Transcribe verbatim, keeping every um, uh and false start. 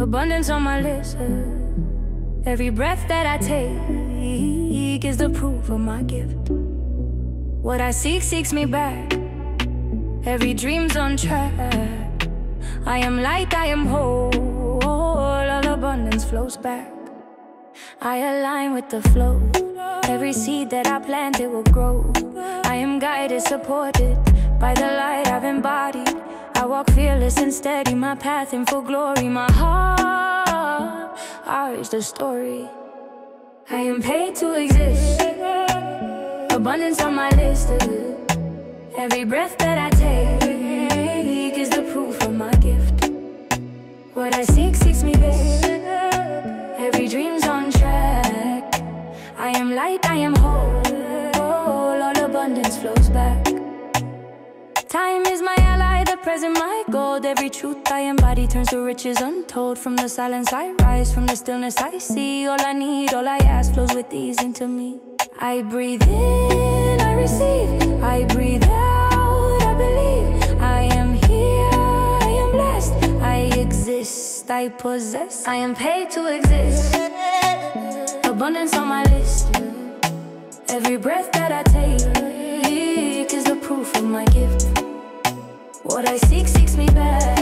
Abundance on my list. Every breath that I take is the proof of my gift. What I seek seeks me back. Every dream's on track. I am light, I am whole. All abundance flows back. I align with the flow. Every seed that I plant, it will grow. I am guided, supported by the light I've embodied. I walk fearless and steady, my path in full glory. My heart, ours the story. I am paid to exist. Abundance on my list. Every breath that I take is the proof of my gift. What I seek seeks me back. Every dream's on track. I am light, I am whole. All abundance flows back. Time is my ally, the present my gold. Every truth I embody turns to riches untold. From the silence I rise, from the stillness I see. All I need, all I ask flows with ease into me. I breathe in, I receive. I breathe out, I believe. I am here, I am blessed. I exist, I possess. I am paid to exist. Abundance on my list. Every breath that I take is the proof of my gift. What I seek seeks me back.